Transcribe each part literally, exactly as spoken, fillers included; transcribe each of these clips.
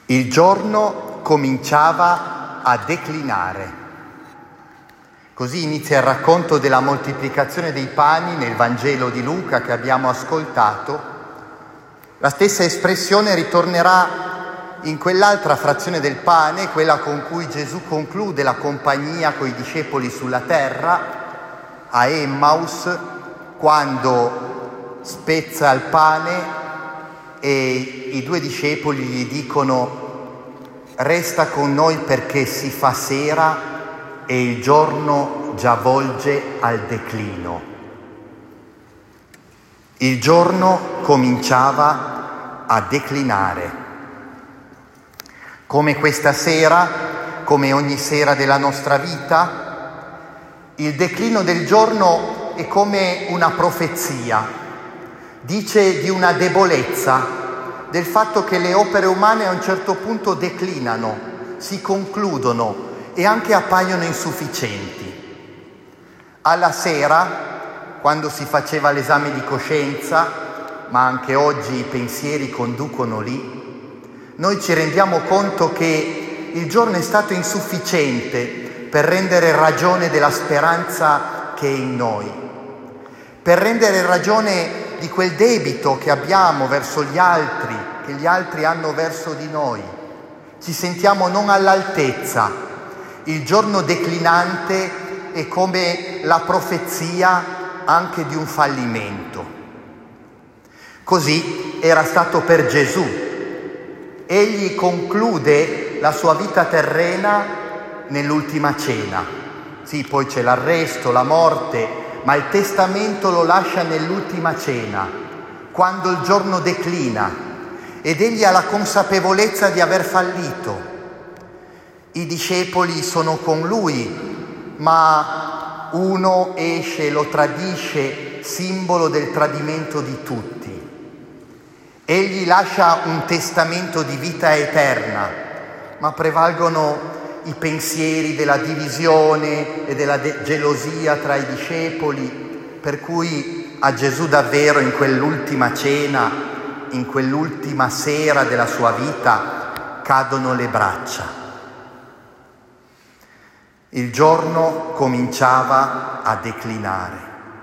Il giorno cominciava a declinare. Così inizia il racconto della moltiplicazione dei pani nel Vangelo di Luca che abbiamo ascoltato. La stessa espressione ritornerà in quell'altra frazione del pane, quella con cui Gesù conclude la compagnia coi discepoli sulla terra, a Emmaus, quando spezza il pane e i due discepoli gli dicono: resta con noi perché si fa sera e il giorno già volge al declino. Il giorno cominciava a declinare. Come questa sera, come ogni sera della nostra vita, il declino del giorno è come una profezia. Dice di una debolezza, del fatto che le opere umane a un certo punto declinano, si concludono e anche appaiono insufficienti. Alla sera, quando si faceva l'esame di coscienza, ma anche oggi i pensieri conducono lì, noi ci rendiamo conto che il giorno è stato insufficiente per rendere ragione della speranza che è in noi, per rendere ragione di quel debito che abbiamo verso gli altri, che gli altri hanno verso di noi. Ci sentiamo non all'altezza. Il giorno declinante è come la profezia anche di un fallimento. Così era stato per Gesù. Egli conclude la sua vita terrena nell'ultima cena. Sì, poi c'è l'arresto, la morte, ma il testamento lo lascia nell'ultima cena, quando il giorno declina, ed egli ha la consapevolezza di aver fallito. I discepoli sono con lui, ma uno esce e lo tradisce, simbolo del tradimento di tutti. Egli lascia un testamento di vita eterna, ma prevalgono i pensieri della divisione e della de- gelosia tra i discepoli, per cui a Gesù davvero in quell'ultima cena, in quell'ultima sera della sua vita, cadono le braccia. Il giorno cominciava a declinare.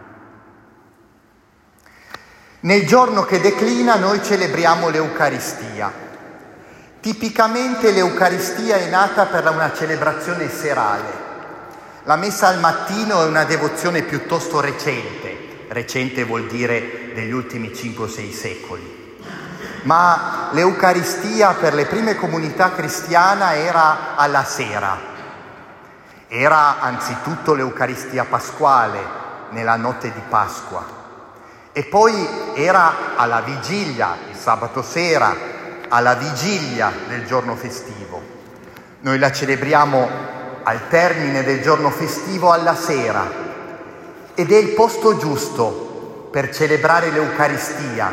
Nel giorno che declina noi celebriamo l'Eucaristia. Tipicamente l'Eucaristia è nata per una celebrazione serale. La messa al mattino è una devozione piuttosto recente. Recente vuol dire degli ultimi cinque o sei secoli. Ma l'Eucaristia per le prime comunità cristiane era alla sera. Era anzitutto l'Eucaristia pasquale, nella notte di Pasqua. E poi era alla vigilia, il sabato sera, alla vigilia del giorno festivo. Noi la celebriamo al termine del giorno festivo alla sera ed è il posto giusto per celebrare l'Eucaristia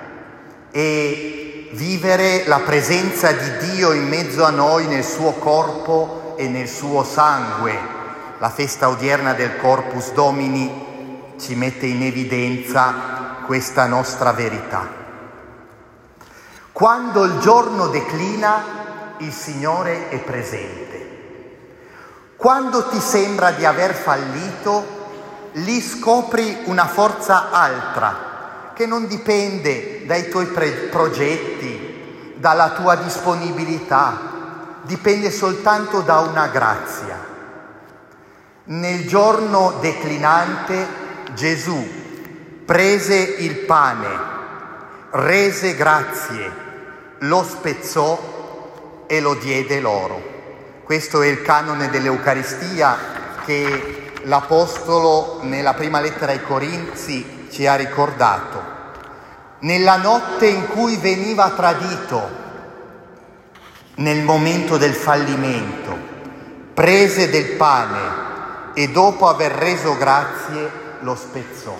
e vivere la presenza di Dio in mezzo a noi nel suo corpo e nel suo sangue. La festa odierna del Corpus Domini ci mette in evidenza questa nostra verità. Quando il giorno declina, il Signore è presente. Quando ti sembra di aver fallito, lì scopri una forza altra, che non dipende dai tuoi pre- progetti, dalla tua disponibilità, dipende soltanto da una grazia. Nel giorno declinante, Gesù prese il pane, rese grazie, lo spezzò e lo diede loro. Questo è il canone dell'Eucaristia che l'Apostolo nella prima lettera ai Corinzi ci ha ricordato. Nella notte in cui veniva tradito, nel momento del fallimento, prese del pane e dopo aver reso grazie lo spezzò.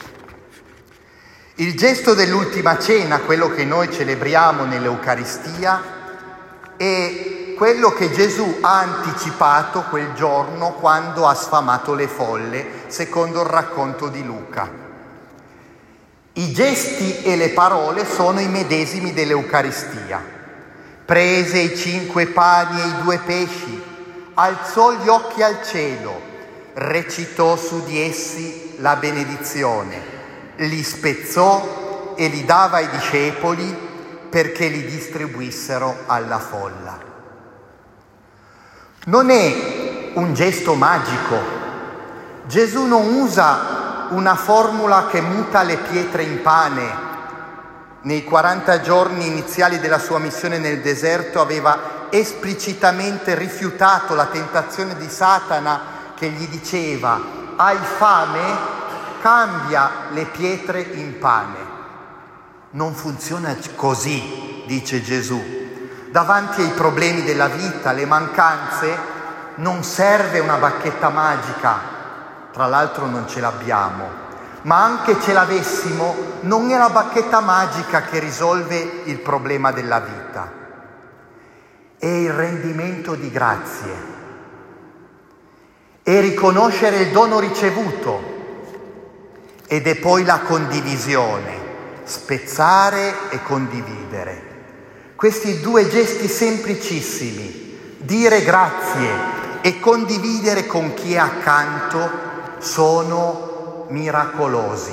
Il gesto dell'ultima cena, quello che noi celebriamo nell'Eucaristia, è quello che Gesù ha anticipato quel giorno quando ha sfamato le folle, secondo il racconto di Luca. I gesti e le parole sono i medesimi dell'Eucaristia. prese i cinque pani e i due pesci, alzò gli occhi al cielo, recitò su di essi la benedizione, li spezzò e li dava ai discepoli perché li distribuissero alla folla. Non è un gesto magico. Gesù non usa una formula che muta le pietre in pane. Nei quaranta giorni iniziali della sua missione nel deserto aveva esplicitamente rifiutato la tentazione di Satana che gli diceva: hai fame? Cambia le pietre in pane. Non funziona così, dice Gesù. Davanti ai problemi della vita, alle mancanze, non serve una bacchetta magica. Tra l'altro non ce l'abbiamo, ma anche ce l'avessimo, non è la bacchetta magica che risolve il problema della vita. È il rendimento di grazie, è riconoscere il dono ricevuto ed è poi la condivisione. Spezzare e condividere. Questi due gesti semplicissimi, dire grazie e condividere con chi è accanto, sono miracolosi.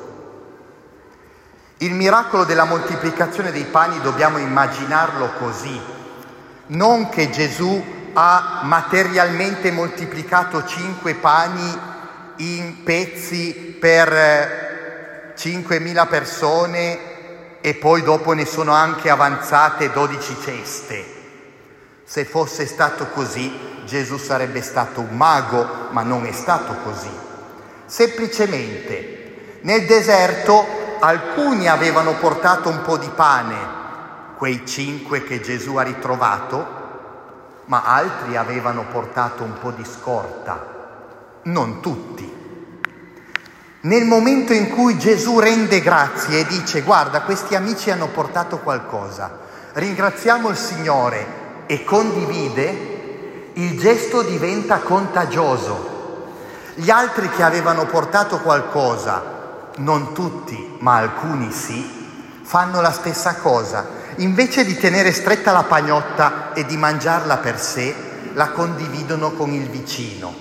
Il miracolo della moltiplicazione dei pani dobbiamo immaginarlo così. Non che Gesù ha materialmente moltiplicato cinque pani in pezzi per cinquemila persone e poi dopo ne sono anche avanzate dodici ceste. Se fosse stato così, Gesù sarebbe stato un mago, ma non è stato così. Semplicemente, nel deserto alcuni avevano portato un po' di pane, quei cinque che Gesù ha ritrovato, ma altri avevano portato un po' di scorta, non tutti. Nel momento in cui Gesù rende grazie e dice: guarda, questi amici hanno portato qualcosa, ringraziamo il Signore, e condivide, il gesto diventa contagioso. Gli altri che avevano portato qualcosa, non tutti, ma alcuni sì, fanno la stessa cosa. Invece di tenere stretta la pagnotta e di mangiarla per sé, la condividono con il vicino.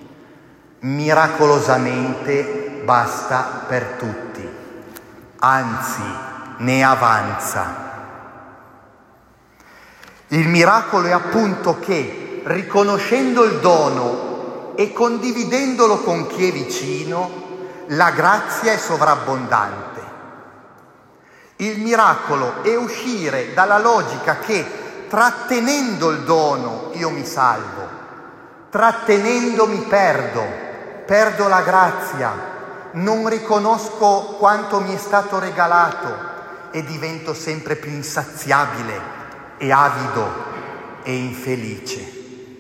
Miracolosamente basta per tutti, anzi ne avanza. Il miracolo è appunto che, riconoscendo il dono e condividendolo con chi è vicino, la grazia è sovrabbondante. Il miracolo è uscire dalla logica che trattenendo il dono io mi salvo, trattenendo mi perdo, perdo la grazia, non riconosco quanto mi è stato regalato e divento sempre più insaziabile e avido e infelice.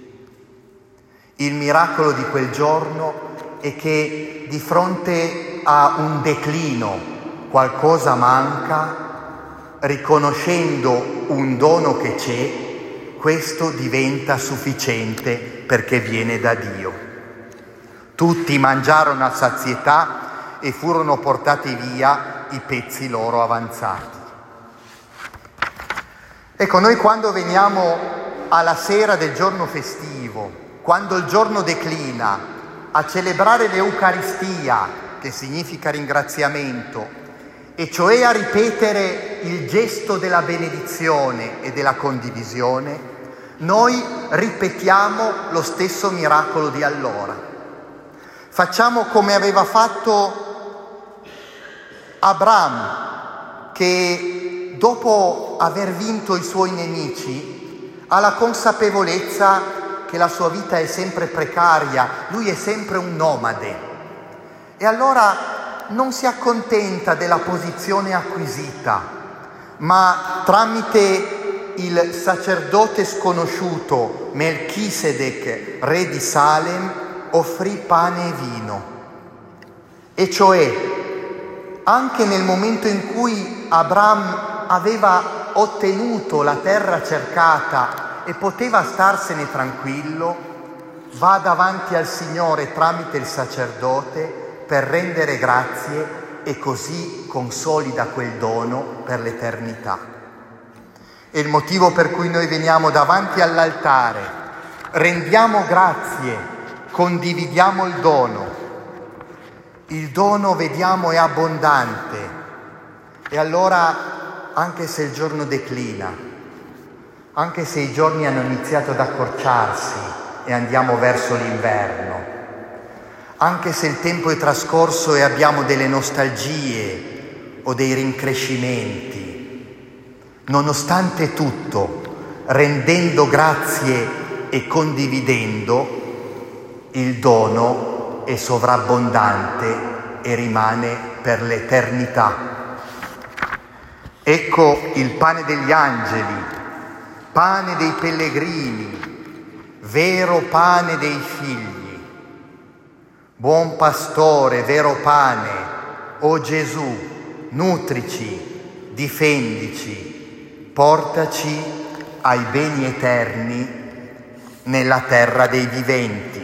Il miracolo di quel giorno è che di fronte a un declino, qualcosa manca, riconoscendo un dono che c'è, questo diventa sufficiente perché viene da Dio. Tutti mangiarono a sazietà e furono portati via i pezzi loro avanzati. Ecco, noi quando veniamo alla sera del giorno festivo, quando il giorno declina, a celebrare l'Eucaristia, che significa ringraziamento, e cioè a ripetere il gesto della benedizione e della condivisione, noi ripetiamo lo stesso miracolo di allora. Facciamo come aveva fatto Abramo, che dopo aver vinto i suoi nemici ha la consapevolezza che la sua vita è sempre precaria, lui è sempre un nomade. E allora non si accontenta della posizione acquisita, ma tramite il sacerdote sconosciuto Melchisedec, re di Salem, offrì pane e vino. E cioè, anche nel momento in cui Abramo aveva ottenuto la terra cercata e poteva starsene tranquillo, va davanti al Signore tramite il sacerdote per rendere grazie e così consolida quel dono per l'eternità. È il motivo per cui noi veniamo davanti all'altare, rendiamo grazie, condividiamo il dono. Il dono, vediamo, è abbondante. E allora, anche se il giorno declina, anche se i giorni hanno iniziato ad accorciarsi e andiamo verso l'inverno, anche se il tempo è trascorso e abbiamo delle nostalgie o dei rincrescimenti, nonostante tutto, rendendo grazie e condividendo, il dono è sovrabbondante e rimane per l'eternità. Ecco il pane degli angeli, pane dei pellegrini, vero pane dei figli. Buon pastore, vero pane, o Gesù, nutrici, difendici, portaci ai beni eterni nella terra dei viventi.